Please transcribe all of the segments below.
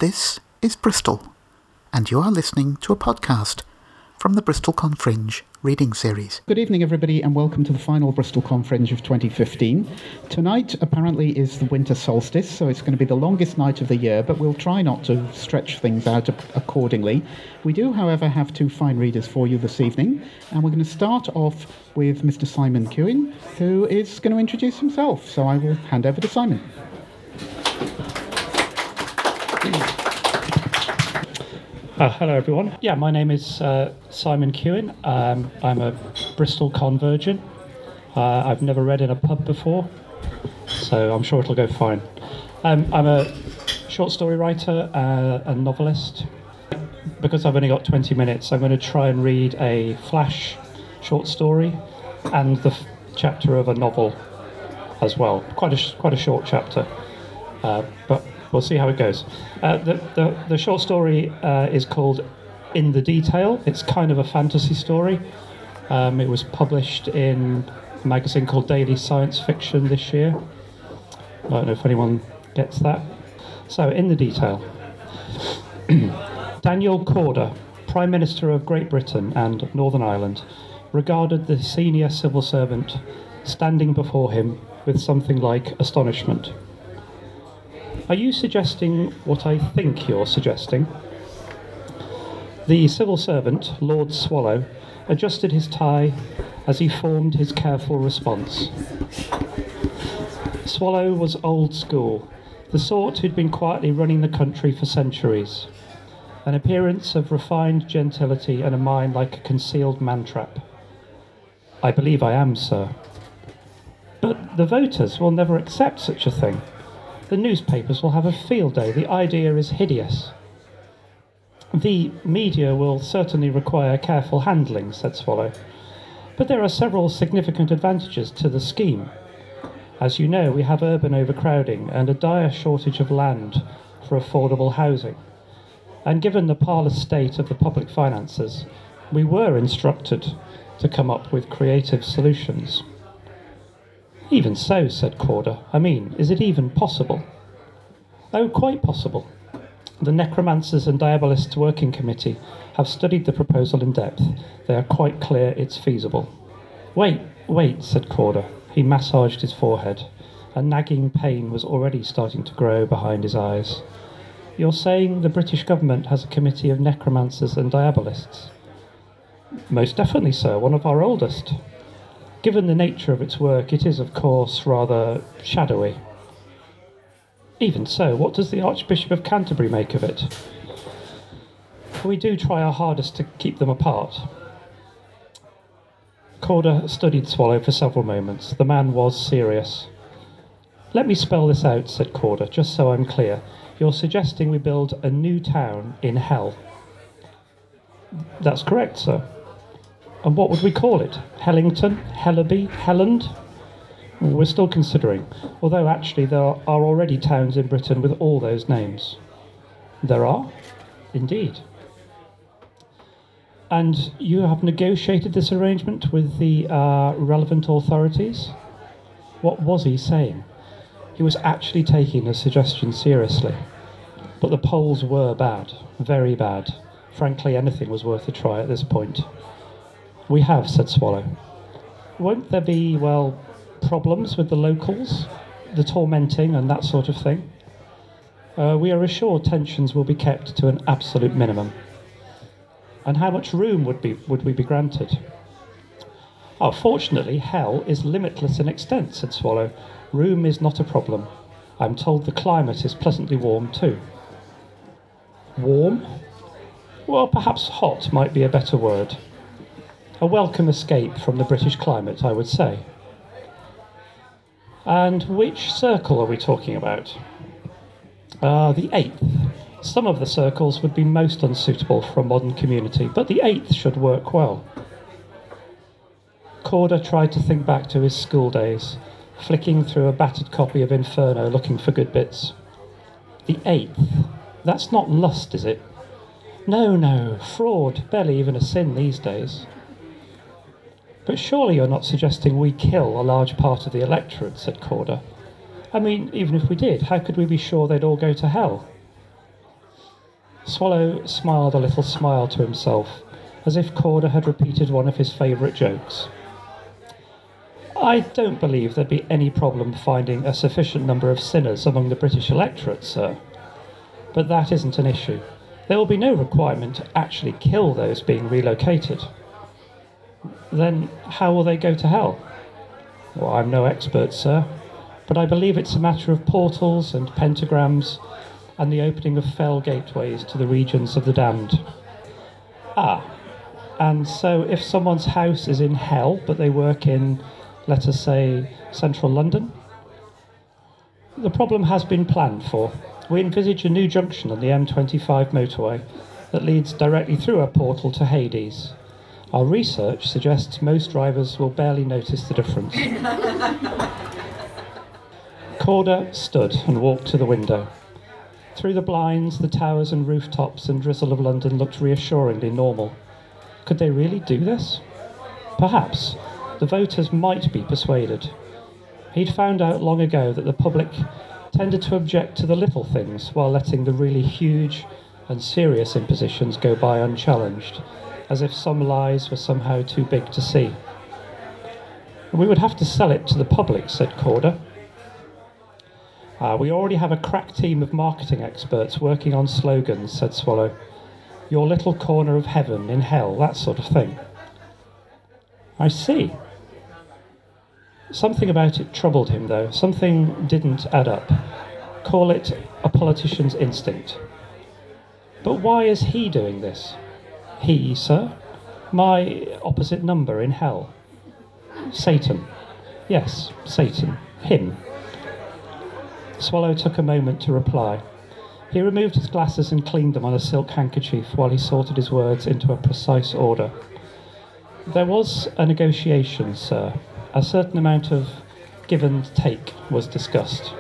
This is Bristol, and you are listening to a podcast from the BristolCon Fringe reading series. Good evening, everybody, and welcome to the final BristolCon Fringe of 2015. Tonight, apparently, is the winter solstice, so it's going to be the longest night of the year, but we'll try not to stretch things out accordingly. We do, however, have two fine readers for you this evening, and we're going to start off with Mr. Simon Kewin, who is going to introduce himself, so I will hand over to Simon. Hello everyone. Yeah, my name is Simon Kewin. I'm a Bristol-Con virgin. I've never read in a pub before, so I'm sure it'll go fine. I'm a short story writer and novelist. Because I've only got 20 minutes, I'm going to try and read a flash short story and the chapter of a novel as well. Quite a short chapter, but we'll see how it goes. The short story is called In the Detail. It's kind of a fantasy story. It was published in a magazine called Daily Science Fiction this year. I don't know if anyone gets that. So, In the Detail. Daniel Corder, Prime Minister of Great Britain and Northern Ireland, regarded the senior civil servant standing before him with something like astonishment. Are you suggesting what I think you're suggesting? The civil servant, Lord Swallow, adjusted his tie as he formed his careful response. Swallow was old school, the sort who'd been quietly running the country for centuries. An appearance of refined gentility and a mind like a concealed man-trap. I believe I am, sir. But the voters will never accept such a thing. The newspapers will have a field day. The idea is hideous. The media will certainly require careful handling, said Swallow. But there are several significant advantages to the scheme. As you know, we have urban overcrowding and a dire shortage of land for affordable housing. And given the parlous state of the public finances, we were instructed to come up with creative solutions. Even so, said Corder. I mean, is it even possible? Oh, quite possible. The Necromancers and Diabolists Working Committee have studied the proposal in depth. They are quite clear it's feasible. Wait, said Corder. He massaged his forehead. A nagging pain was already starting to grow behind his eyes. You're saying the British government has a committee of necromancers and diabolists? Most definitely, sir, one of our oldest. Given the nature of its work, it is, of course, rather shadowy. Even so, what does the Archbishop of Canterbury make of it? We do try our hardest to keep them apart. Corder studied Swallow for several moments. The man was serious. Let me spell this out, said Corder, just so I'm clear. You're suggesting we build a new town in hell? That's correct, sir. And what would we call it? Hellington? Hellaby? Helland? We're still considering, although actually there are already towns in Britain with all those names. There are? Indeed. And you have negotiated this arrangement with the relevant authorities? What was he saying? He was actually taking the suggestion seriously. But the polls were bad, very bad. Frankly, anything was worth a try at this point. We have, said Swallow. Won't there be, problems with the locals? The tormenting and that sort of thing? We are assured tensions will be kept to an absolute minimum. And how much room would we be granted? Oh, fortunately, hell is limitless in extent, said Swallow. Room is not a problem. I'm told the climate is pleasantly warm too. Warm? Well, perhaps hot might be a better word. A welcome escape from the British climate, I would say. And which circle are we talking about? The 8th. Some of the circles would be most unsuitable for a modern community, but the 8th should work well. Corder tried to think back to his school days, flicking through a battered copy of Inferno looking for good bits. The 8th? That's not lust, is it? No, fraud, barely even a sin these days. But surely you're not suggesting we kill a large part of the electorate, said Corder. I mean, even if we did, how could we be sure they'd all go to hell? Swallow smiled a little smile to himself, as if Corder had repeated one of his favourite jokes. I don't believe there'd be any problem finding a sufficient number of sinners among the British electorate, sir. But that isn't an issue. There will be no requirement to actually kill those being relocated. Then how will they go to hell? Well, I'm no expert, sir, but I believe it's a matter of portals and pentagrams and the opening of fell gateways to the regions of the damned. Ah, and so if someone's house is in hell, but they work in, let us say, central London, the problem has been planned for. We envisage a new junction on the M25 motorway that leads directly through a portal to Hades. Our research suggests most drivers will barely notice the difference. Corder stood and walked to the window. Through the blinds, the towers and rooftops and drizzle of London looked reassuringly normal. Could they really do this? Perhaps. The voters might be persuaded. He'd found out long ago that the public tended to object to the little things while letting the really huge and serious impositions go by unchallenged, as if some lies were somehow too big to see. We would have to sell it to the public, said Corder. We already have a crack team of marketing experts working on slogans, said Swallow. Your little corner of heaven in hell, that sort of thing. I see. Something about it troubled him, though. Something didn't add up. Call it a politician's instinct. But why is he doing this? He, sir? My opposite number in hell. Satan. Yes, Satan. Him. Swallow took a moment to reply. He removed his glasses and cleaned them on a silk handkerchief while he sorted his words into a precise order. There was a negotiation, sir. A certain amount of give and take was discussed.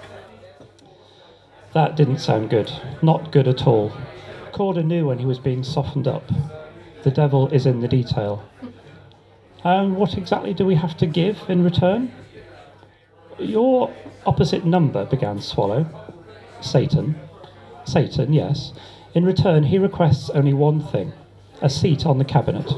That didn't sound good. Not good at all. Corder knew when he was being softened up. The devil is in the detail. And what exactly do we have to give in return? Your opposite number, began Swallow. Satan. Satan, yes. In return, he requests only one thing, a seat on the cabinet.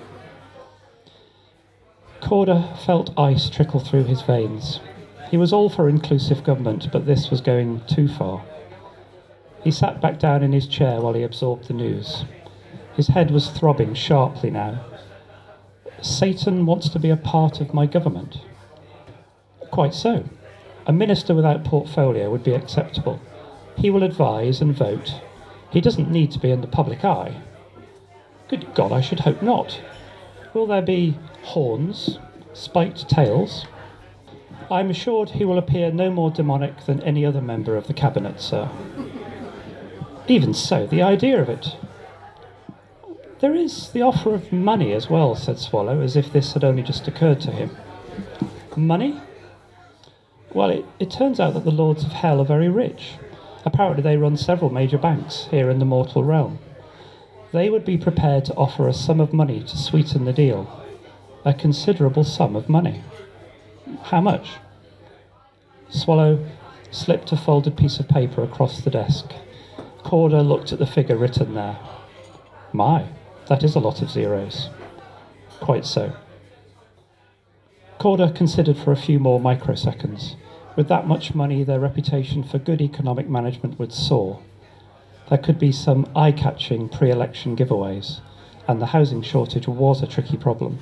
Corder felt ice trickle through his veins. He was all for inclusive government, but this was going too far. He sat back down in his chair while he absorbed the news. His head was throbbing sharply now. Satan wants to be a part of my government. Quite so. A minister without portfolio would be acceptable. He will advise and vote. He doesn't need to be in the public eye. Good God, I should hope not. Will there be horns, spiked tails? I am assured he will appear no more demonic than any other member of the cabinet, sir. Even so, the idea of it. There is the offer of money as well, said Swallow, as if this had only just occurred to him. Money? Well, it turns out that the Lords of Hell are very rich. Apparently they run several major banks here in the mortal realm. They would be prepared to offer a sum of money to sweeten the deal. A considerable sum of money. How much? Swallow slipped a folded piece of paper across the desk. Corder looked at the figure written there. My, that is a lot of zeros. Quite so. Corder considered for a few more microseconds. With that much money, their reputation for good economic management would soar. There could be some eye-catching pre-election giveaways, and the housing shortage was a tricky problem.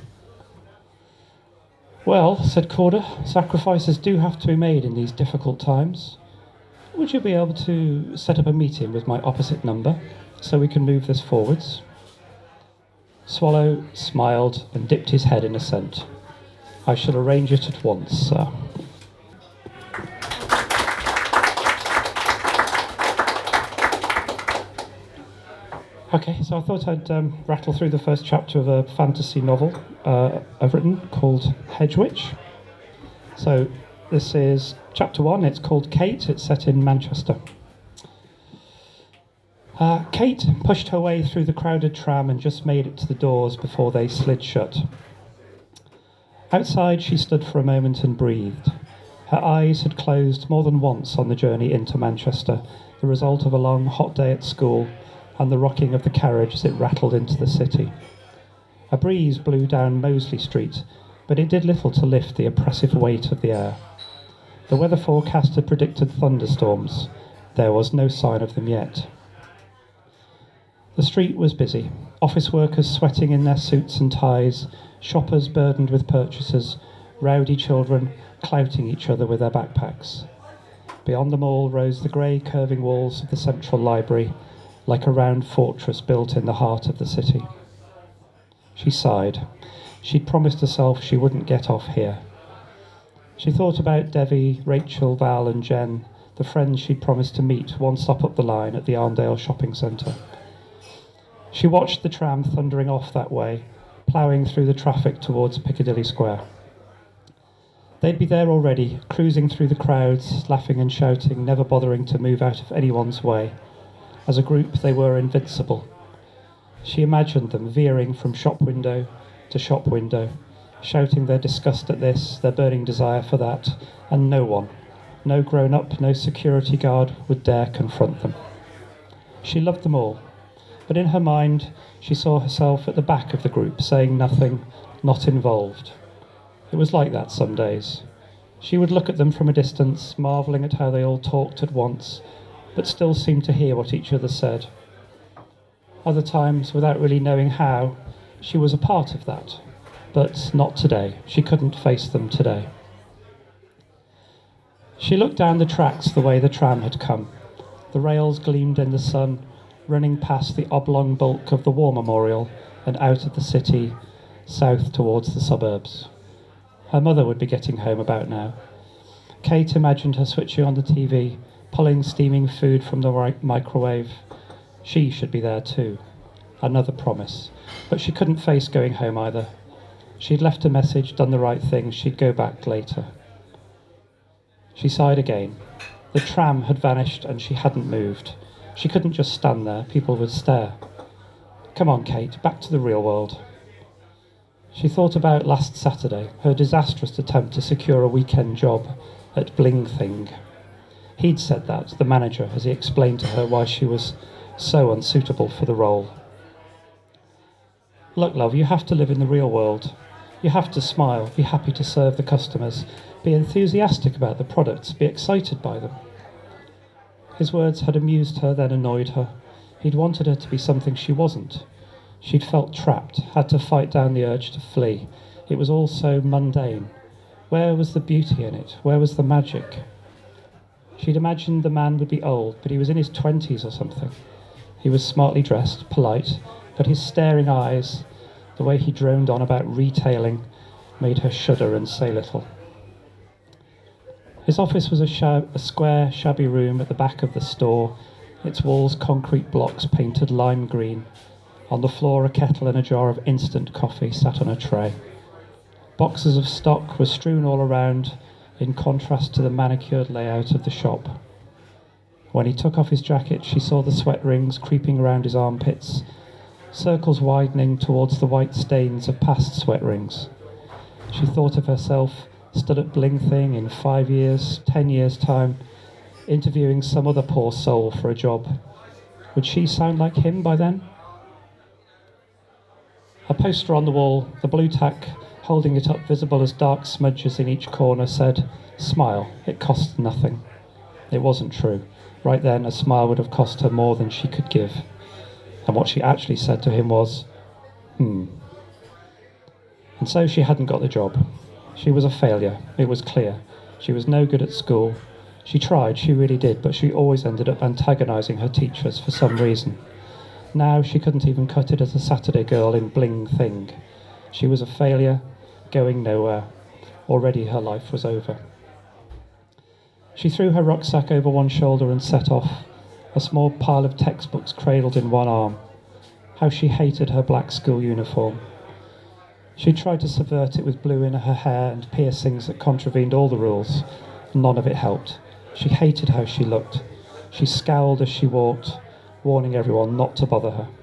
Well, said Corder, sacrifices do have to be made in these difficult times. Would you be able to set up a meeting with my opposite number so we can move this forwards? Swallow smiled and dipped his head in assent. I shall arrange it at once, sir. Okay, so I thought I'd rattle through the first chapter of a fantasy novel I've written called Hedge Witch. So this is chapter 1. It's called Kate. It's set in Manchester. Kate pushed her way through the crowded tram and just made it to the doors before they slid shut. Outside, she stood for a moment and breathed. Her eyes had closed more than once on the journey into Manchester, the result of a long, hot day at school, and the rocking of the carriage as it rattled into the city. A breeze blew down Mosley Street, but it did little to lift the oppressive weight of the air. The weather forecast had predicted thunderstorms. There was no sign of them yet. The street was busy. Office workers sweating in their suits and ties, shoppers burdened with purchases, rowdy children clouting each other with their backpacks. Beyond them all rose the grey curving walls of the Central Library, like a round fortress built in the heart of the city. She sighed. She'd promised herself she wouldn't get off here. She thought about Devi, Rachel, Val and Jen, the friends she'd promised to meet one stop up the line at the Arndale shopping centre. She watched the tram thundering off that way, ploughing through the traffic towards Piccadilly Square. They'd be there already, cruising through the crowds, laughing and shouting, never bothering to move out of anyone's way. As a group, they were invincible. She imagined them veering from shop window to shop window, shouting their disgust at this, their burning desire for that, and no one, no grown-up, no security guard would dare confront them. She loved them all, but in her mind she saw herself at the back of the group, saying nothing, not involved. It was like that some days. She would look at them from a distance, marvelling at how they all talked at once, but still seemed to hear what each other said. Other times, without really knowing how, she was a part of that. But not today. She couldn't face them today. She looked down the tracks the way the tram had come. The rails gleamed in the sun, running past the oblong bulk of the War Memorial and out of the city, south towards the suburbs. Her mother would be getting home about now. Kate imagined her switching on the TV, pulling steaming food from the microwave. She should be there too. Another promise. But she couldn't face going home either. She'd left a message, done the right thing, she'd go back later. She sighed again. The tram had vanished and she hadn't moved. She couldn't just stand there, people would stare. Come on, Kate, back to the real world. She thought about last Saturday, her disastrous attempt to secure a weekend job at Bling Thing. He'd said that, the manager, as he explained to her why she was so unsuitable for the role. Look, love, you have to live in the real world. You have to smile, be happy to serve the customers, be enthusiastic about the products, be excited by them. His words had amused her, then annoyed her. He'd wanted her to be something she wasn't. She'd felt trapped, had to fight down the urge to flee. It was all so mundane. Where was the beauty in it? Where was the magic? She'd imagined the man would be old, but he was in his 20s or something. He was smartly dressed, polite, but his staring eyes, the way he droned on about retailing, made her shudder and say little. His office was a square, shabby room at the back of the store, its walls concrete blocks painted lime green. On the floor, a kettle and a jar of instant coffee sat on a tray. Boxes of stock were strewn all around, in contrast to the manicured layout of the shop. When he took off his jacket, she saw the sweat rings creeping around his armpits, circles widening towards the white stains of past sweat rings. She thought of herself stood at Bling Thing in 5 years, 10 years' time, interviewing some other poor soul for a job. Would she sound like him by then? A poster on the wall, the blue tack holding it up visible as dark smudges in each corner, said, "Smile, it costs nothing." It wasn't true. Right then, a smile would have cost her more than she could give. And what she actually said to him was, And so she hadn't got the job. She was a failure, it was clear. She was no good at school. She tried, she really did, but she always ended up antagonising her teachers for some reason. Now she couldn't even cut it as a Saturday girl in Bling Thing. She was a failure, going nowhere. Already her life was over. She threw her rucksack over one shoulder and set off, a small pile of textbooks cradled in one arm. How she hated her black school uniform. She tried to subvert it with blue in her hair and piercings that contravened all the rules. None of it helped. She hated how she looked. She scowled as she walked, warning everyone not to bother her.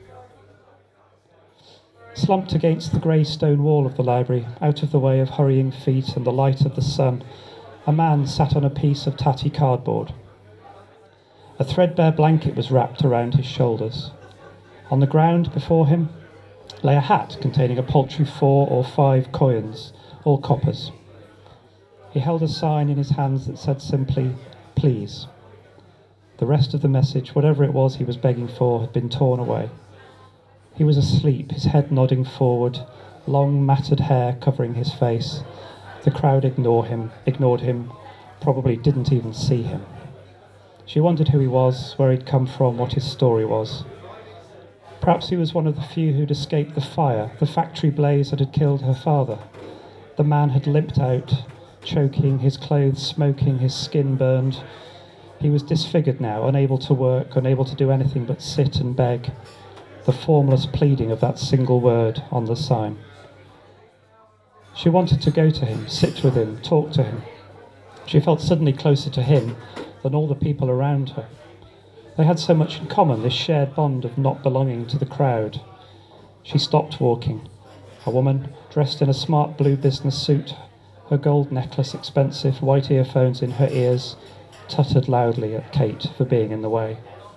Slumped against the grey stone wall of the library, out of the way of hurrying feet and the light of the sun, a man sat on a piece of tatty cardboard. A threadbare blanket was wrapped around his shoulders. On the ground before him lay a hat containing a paltry 4 or 5 coins, all coppers. He held a sign in his hands that said simply, "Please." The rest of the message, whatever it was he was begging for, had been torn away. He was asleep, his head nodding forward, long matted hair covering his face. The crowd ignored him, probably didn't even see him. She wondered who he was, where he'd come from, what his story was. Perhaps he was one of the few who'd escaped the fire, the factory blaze that had killed her father. The man had limped out, choking, his clothes smoking, his skin burned. He was disfigured now, unable to work, unable to do anything but sit and beg. The formless pleading of that single word on the sign. She wanted to go to him, sit with him, talk to him. She felt suddenly closer to him than all the people around her. They had so much in common, this shared bond of not belonging to the crowd. She stopped walking. A woman, dressed in a smart blue business suit, her gold necklace expensive, white earphones in her ears, tutted loudly at Kate for being in the way.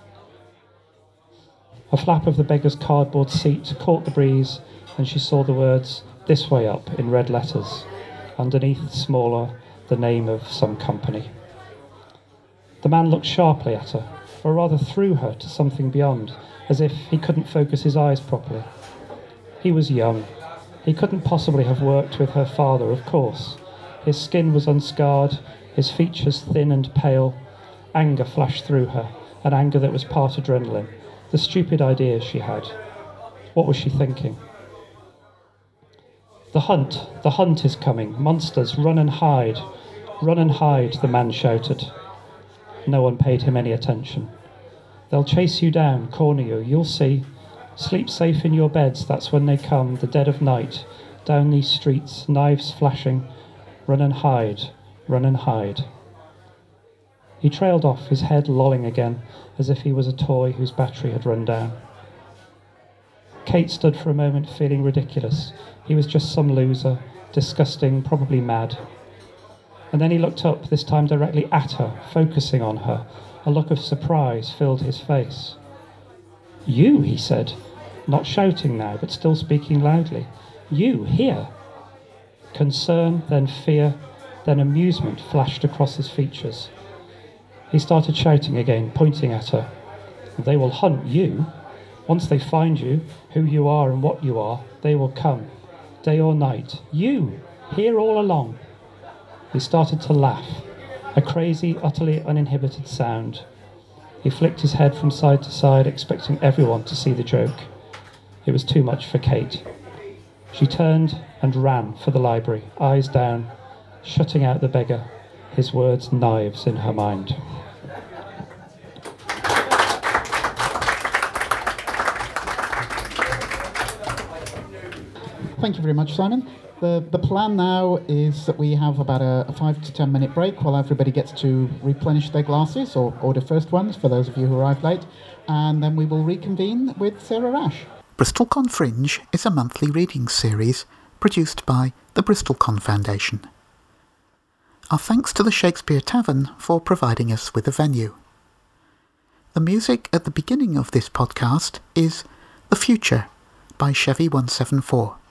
A flap of the beggar's cardboard seat caught the breeze, and she saw the words, "This way up," in red letters. Underneath, smaller, the name of some company. The man looked sharply at her, or rather through her to something beyond, as if he couldn't focus his eyes properly. He was young. He couldn't possibly have worked with her father, of course. His skin was unscarred, his features thin and pale. Anger flashed through her, an anger that was part adrenaline, the stupid ideas she had. What was she thinking? The hunt is coming. Monsters, run and hide. Run and hide, the man shouted. No one paid him any attention. They'll chase you down, corner you, you'll see. Sleep safe in your beds, that's when they come, the dead of night, down these streets, knives flashing. Run and hide, run and hide. He trailed off, his head lolling again, as if he was a toy whose battery had run down. Kate stood for a moment feeling ridiculous. He was just some loser, disgusting, probably mad. And then he looked up, this time directly at her, focusing on her. A look of surprise filled his face. "You," he said, not shouting now, but still speaking loudly. "You, here." Concern, then fear, then amusement flashed across his features. He started shouting again, pointing at her. "They will hunt you. Once they find you, who you are and what you are, they will come, day or night. You, here all along." He started to laugh, a crazy, utterly uninhibited sound. He flicked his head from side to side, expecting everyone to see the joke. It was too much for Kate. She turned and ran for the library, eyes down, shutting out the beggar, his words knives in her mind. Thank you very much, Simon. The plan now is that we have about a 5 to 10 minute break while everybody gets to replenish their glasses or order first ones for those of you who arrived late, and then we will reconvene with Sarah Rash. BristolCon Fringe is a monthly reading series produced by the BristolCon Foundation. Our thanks to the Shakespeare Tavern for providing us with a venue. The music at the beginning of this podcast is The Future by Chevy 174.